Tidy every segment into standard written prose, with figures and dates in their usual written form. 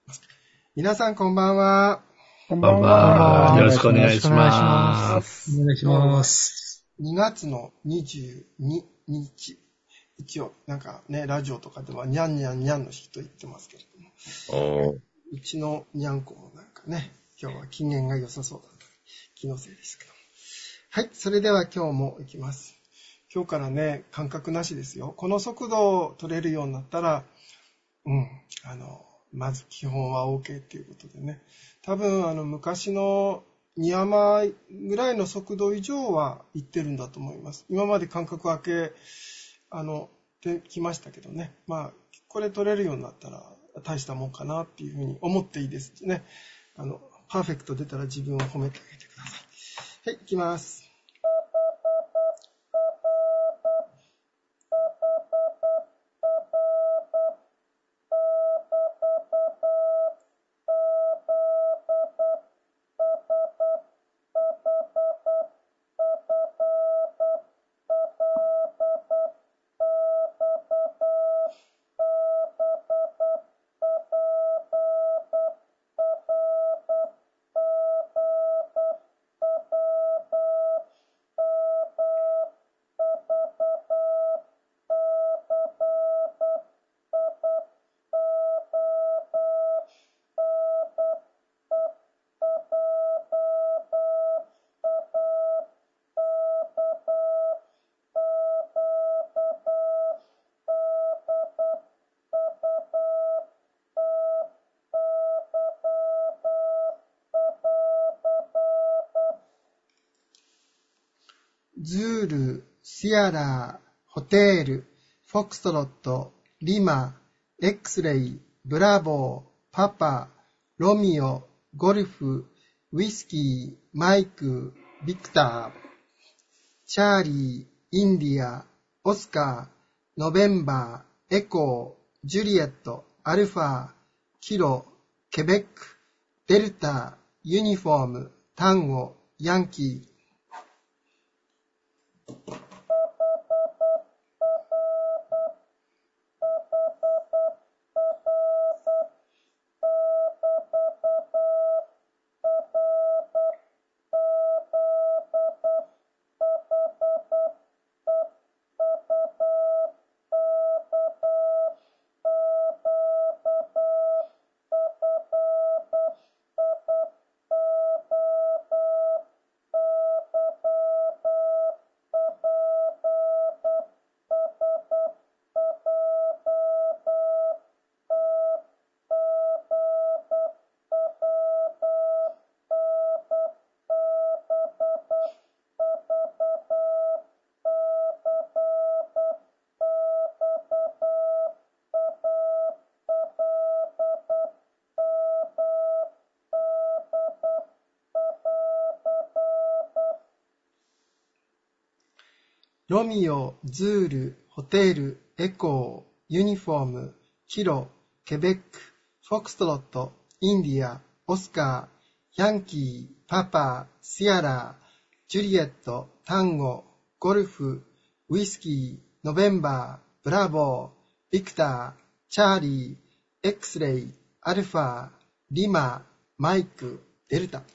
皆さんこんばんは。 こんばんは。 よろしくお願いします。 お願いします。 2月の22日。一応、なんかね、ラジオとかではニャンニャンニャンの日と言ってますけれども。うちのニャンコもなんかね、今日は機嫌が良さそうだった。気のせいですけど。はい、それでは今日も行きます。今日からね、感覚なしですよ。この速度を取れるようになったら、まず基本は OK っていうことでね。多分昔の2山ぐらいの速度以上は行ってるんだと思います。今まで間隔空けてきましたけどね。まあこれ取れるようになったら大したもんかなっていうふうに思っていいですね。パーフェクト出たら自分を褒めてあげてください。はい、行きます。ズール、シアラー、ホテール、フォクストロット、リマ、エクスレイ、ブラボー、パパ、ロミオ、ゴルフ、ウイスキー、マイク、ビクター、チャーリー、インディア、オスカー、ノベンバー、エコー、ジュリエット、アルファ、キロ、ケベック、デルタ、ユニフォーム、タンゴ、ヤンキー。ロミオ、ズール、ホテル、エコー、ユニフォーム、キロ、ケベック、フォクストロット、インディア、オスカー、ヤンキー、パパ、シアラー、ジュリエット、タンゴ、ゴルフ、ウイスキー、ノベンバー、ブラボー、ビクター、チャーリー、エクスレイ、アルファ、リマ、マイク、デルタ。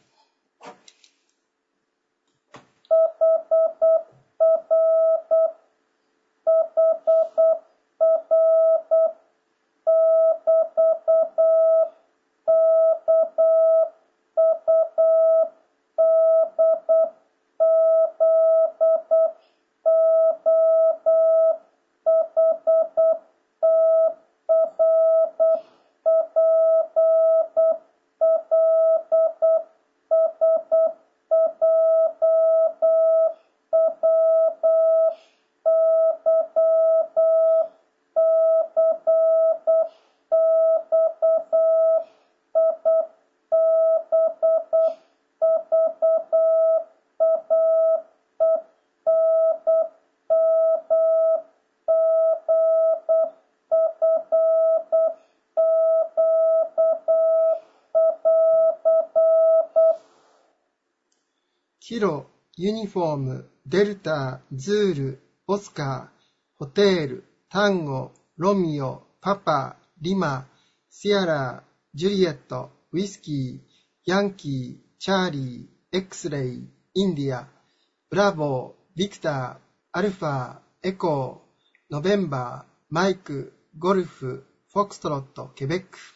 キロ、ユニフォーム、デルタ、ズール、オスカー、ホテール、タンゴ、ロミオ、パパ、リマ、シアラ、 ジュリエット、ウイスキー、ヤンキー、チャーリー、エクスレイ、インディア、ブラボー、ビクター、アルファ、エコー、ノベンバー、マイク、ゴルフ、フォクストロット、ケベック。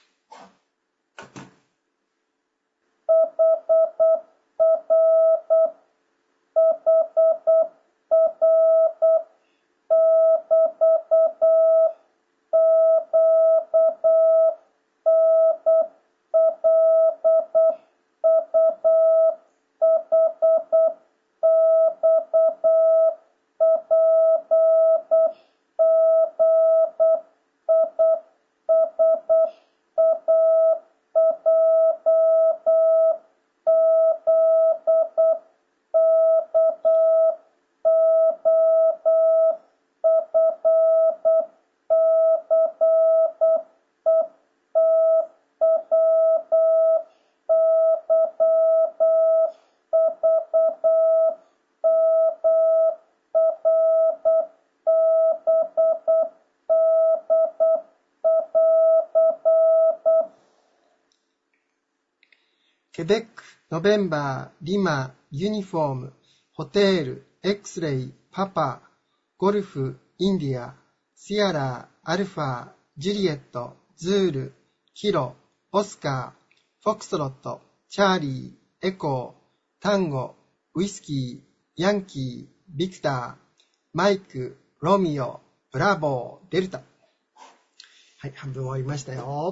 ケベック、ノベンバー、リマ、ユニフォーム、ホテール、エクスレイ、パパ、ゴルフ、インディア、シアラ、アルファ、ジュリエット、ズール、キロ、オスカー、フォクストロット、チャーリー、エコー、タンゴ、ウイスキー、ヤンキー、ビクター、マイク、ロミオ、ブラボー、デルタ。はい、半分終わりましたよ。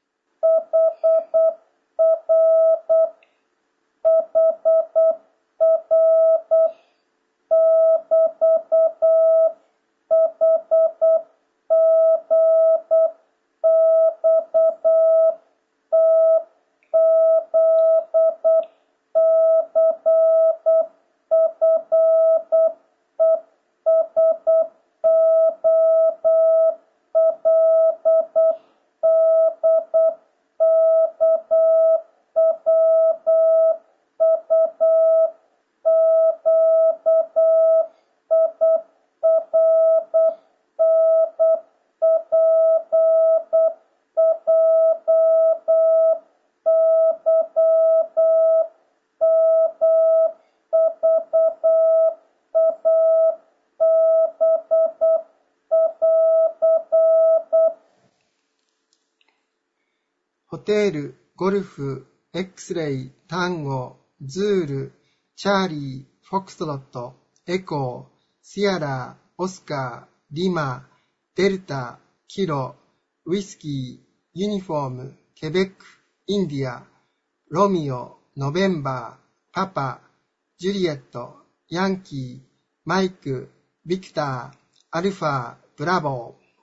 ホテール、ゴルフ、エクスレイ、タンゴ、ズール、チャーリー、フォクストロット、エコー、シアラ、オスカー、リマ、デルタ、キロ、ウイスキー、ユニフォーム、ケベック、インディア、ロミオ、ノベンバー、パパ、ジュリエット、ヤンキー、マイク、ビクター、アルファ、ブラボー。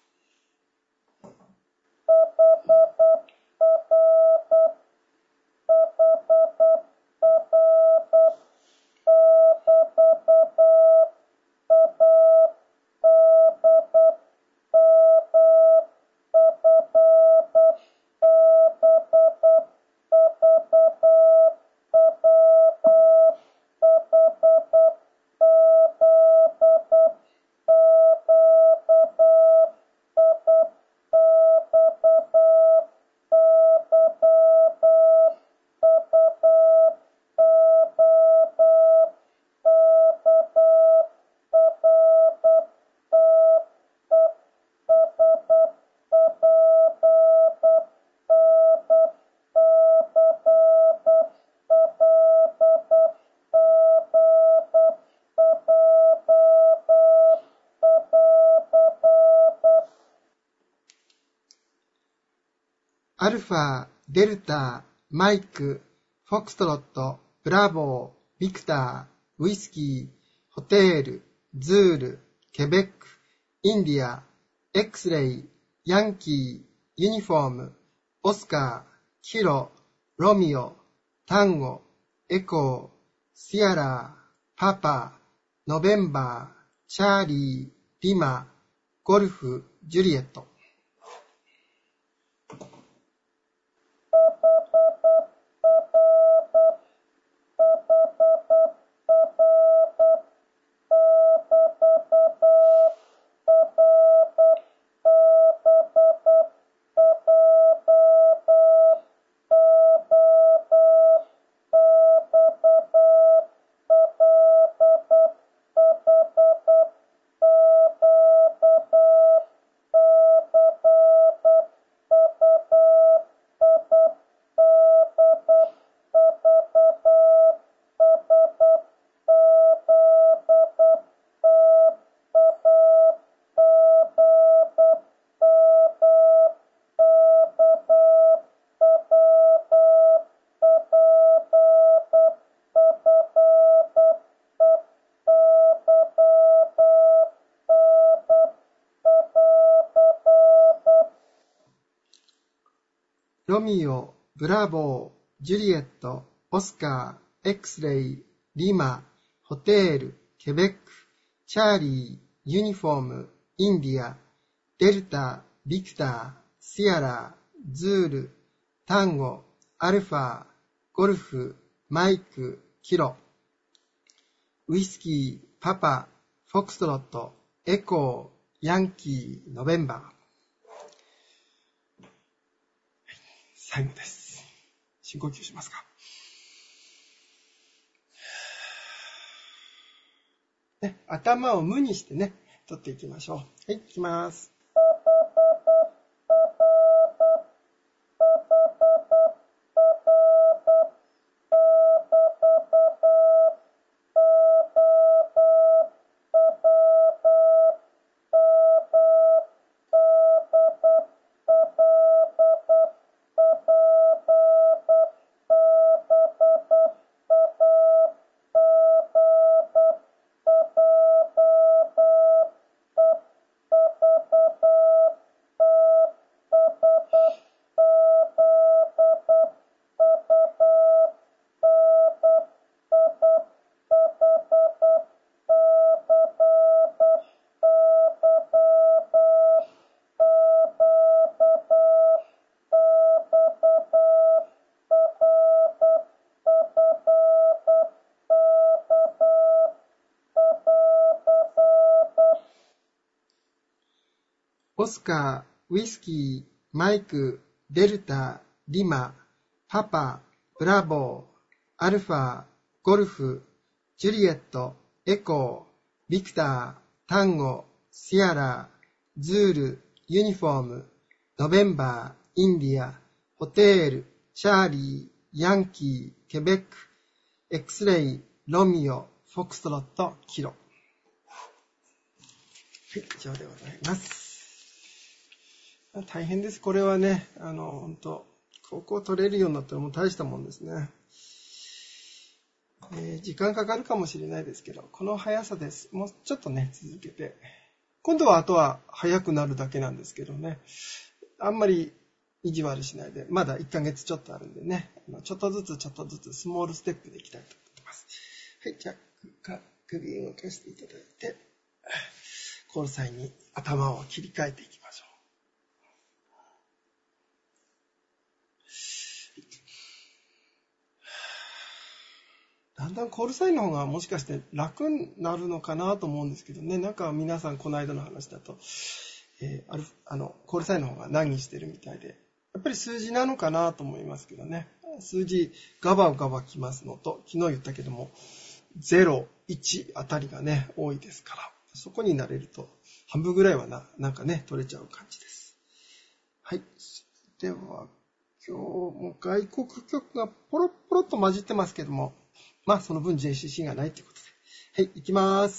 アルファ、デルタ、マイク、フォクストロット、ブラボー、ビクター、ウイスキー、ホテール、ズール、ケベック、インディア、エクスレイ、ヤンキー、ユニフォーム、オスカー、キロ、ロミオ、タンゴ、エコー、シアラ、パパ、ノベンバー、チャーリー、リマ、ゴルフ、ジュリエット。 ロミオ、ブラボー、ジュリエット、オスカー、X レイ、リマ、ホテール、ケベック、チャーリー、ユニフォーム、インディア、デルタ、ビクター、シアラ、ズール、タンゴ、アルファ、ゴルフ、マイク、キロ、ウイスキー、パパ、フォクストロット、エコー、ヤンキー、ノベンバー。最後です。深呼吸しますか。ね、頭を無にしてね、取っていきましょう。はい、いきます。オスカー、ウイスキー、マイク、デルタ、リマ、パパ、ブラボー、アルファ、ゴルフ、ジュリエット、エコー、ビクター、タンゴ、シアラ、ズール、ユニフォーム、ノベンバー、インディア、ホテール、チャーリー、ヤンキー、ケベック、X レイ、ロミオ、フォクストロット、キロ。はい、以上でございます。大変です。これはね、本当ここを取れるようになったらもう大したもんですね。時間かかるかもしれないですけど、この速さです。もうちょっとね、続けて。今度はあとは速くなるだけなんですけどね。あんまり意地悪しないで、まだ1ヶ月ちょっとあるんでね、ちょっとずつスモールステップでいきたいと思います。はい、じゃあ、首を動かしていただいて、コールサインに頭を切り替えていきましょう。だんだんコールサインの方がもしかして楽になるのかなと思うんですけどね。なんか皆さんこの間の話だと、コールサインの方が難儀してるみたいで、やっぱり数字なのかなと思いますけどね。数字ガバガバきますのと、昨日言ったけども、0、1あたりがね、多いですから、そこになれると半分ぐらいはなんかね、取れちゃう感じです。はい。では、今日も外国曲がポロポロっと混じってますけども、まあその分 JCC がないということで。はい、行きます。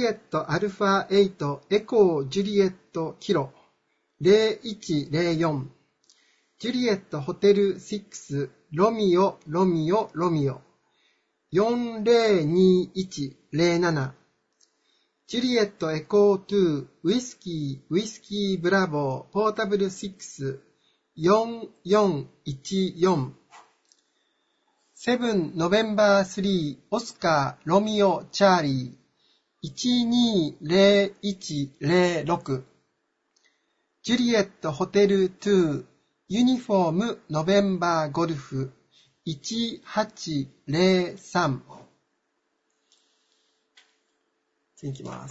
リエットアルファ8エコージュリエットキロ0104、ジュリエットホテル6ロミオロミオロミオ402107、ジュリエットエコー2ウイスキーブラボーポータブル6 4414、セブンノベンバー3オスカーロミオチャーリー120106、ジュリエットホテル2ユニフォームノベンバーゴルフ1803。次いきます。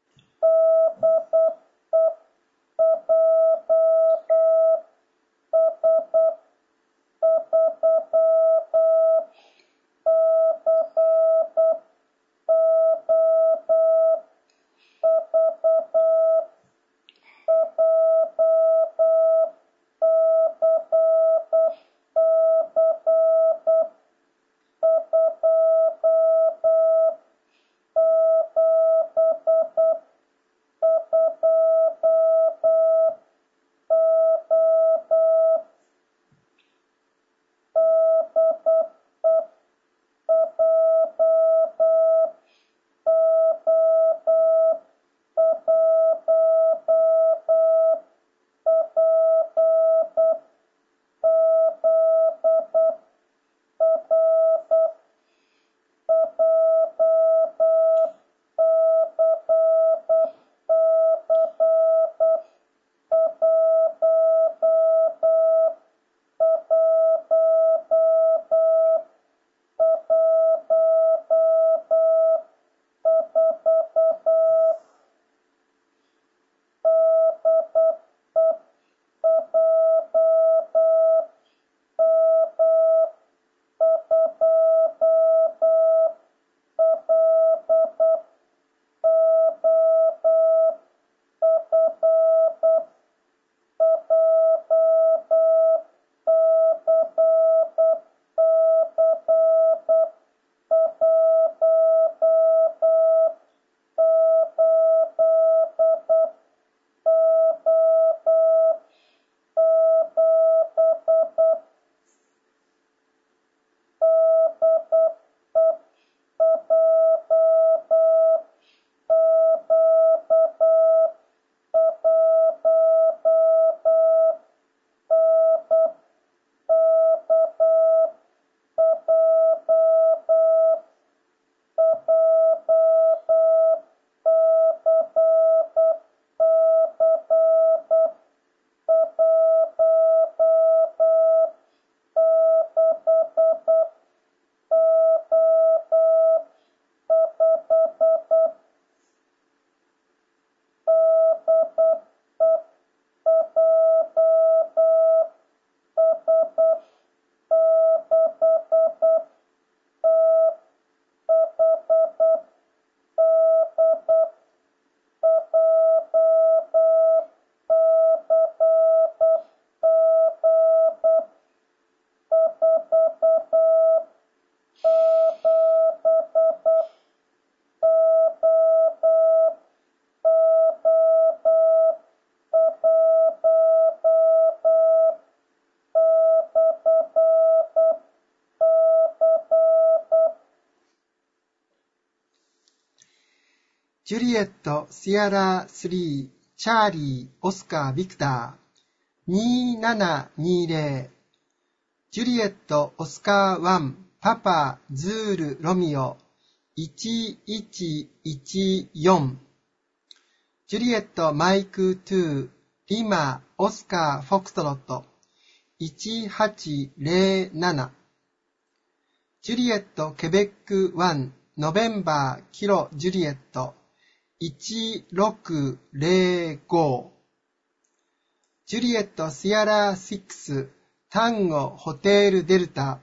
ジュリエット、シアラ3、チャーリー、オスカー、ビクター、2720、ジュリエット、オスカー1、パパ、ズール、ロミオ、1114、ジュリエット、マイク2、リマ、オスカー、フォクストロット、1807、ジュリエット、ケベック1、ノベンバー、キロ、ジュリエット、1605、ジュリエットシアラ6タンゴホテルデルタ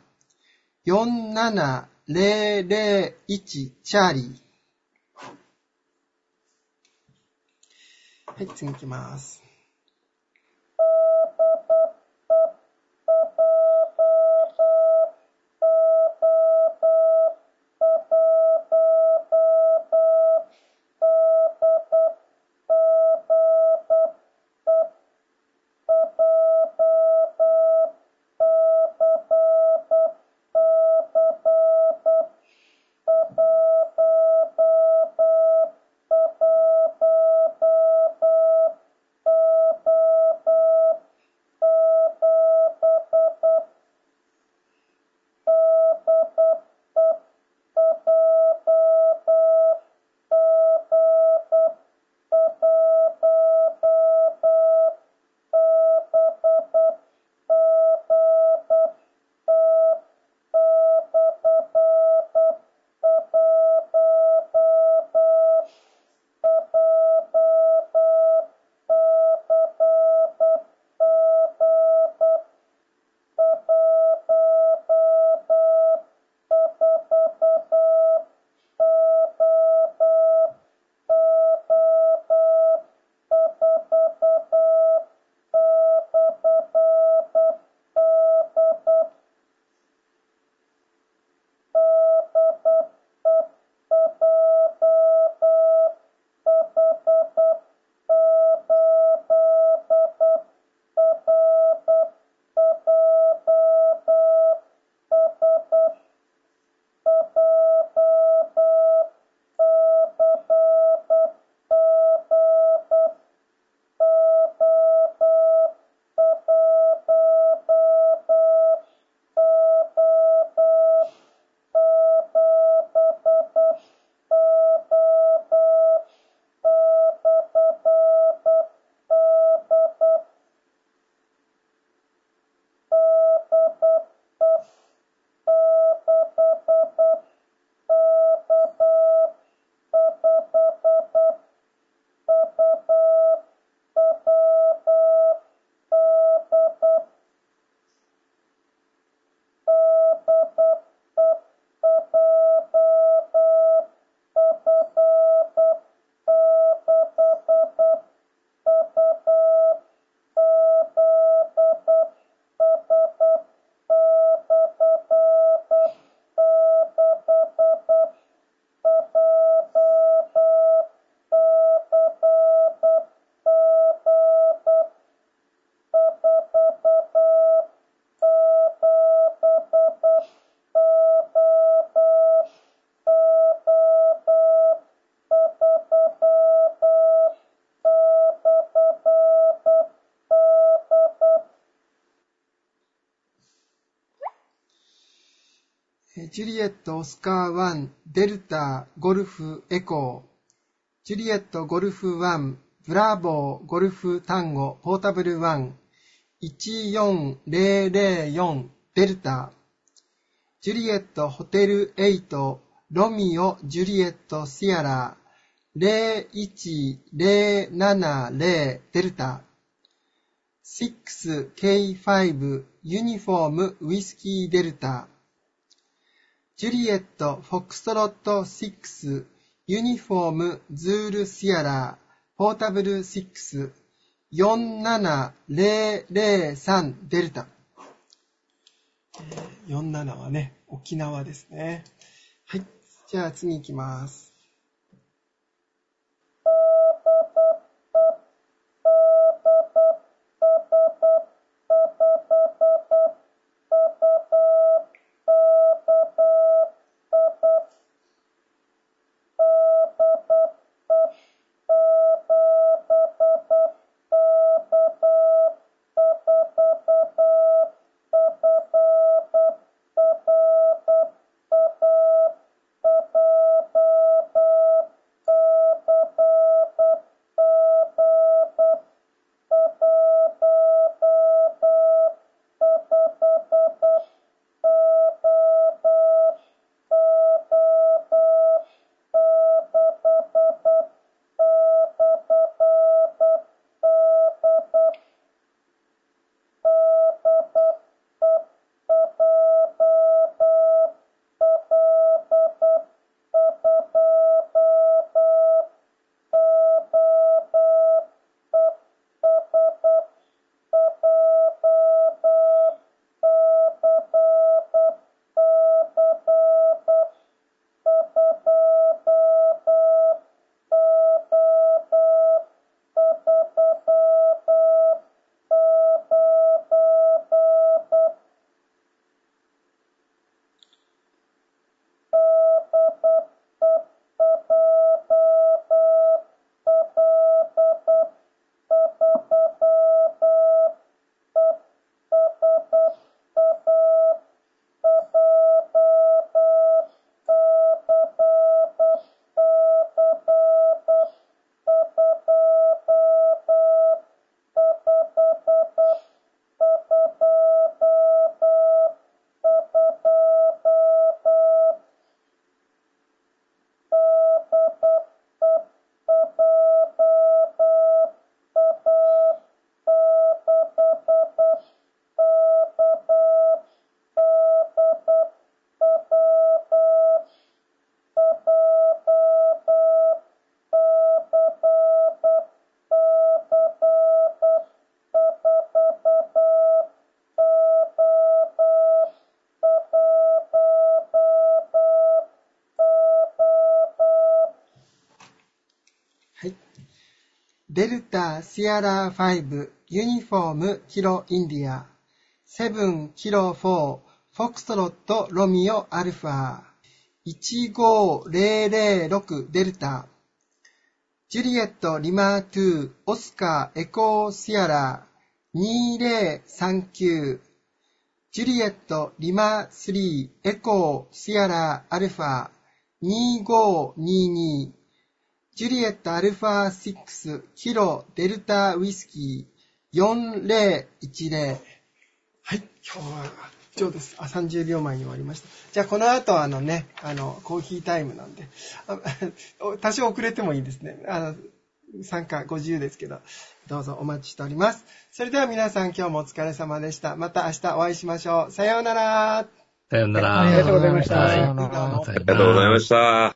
47001チャーリー。はい、次行きます。 ジュリエットオスカー1デルタゴルフエコー、ジュリエットゴルフ1ブラボーゴルフタンゴポータブル1 14004デルタ、ジュリエットホテル8ロミオジュリエットシアラ01070デルタ、6K5 ユニフォームウィスキーデルタ、ジュリエットフォックストロット6ユニフォームズールシアラポータブル6 47003デルタ。47はね、沖縄ですね。はい。じゃあ次行きます。はい。デルタシアラ5ユニフォームキロインディア7キロ4フォックストロットロミオアルファ15006デルタ、ジュリエットリマー2オスカーエコーシアラ2039、ジュリエットリマ3エコーシアラアルファ2522、ジュリエットアルファ6キロデルタウイスキー4010。はい、今日は以上です。30秒前に終わりました。じゃあこの後コーヒータイムなんで、多少遅れてもいいですね。参加50ですけど、どうぞお待ちしております。それでは皆さん今日もお疲れ様でした。また明日お会いしましょう。さようなら。 さようなら。 ありがとうございました。 はいさようなら。 さようならありがとうございました。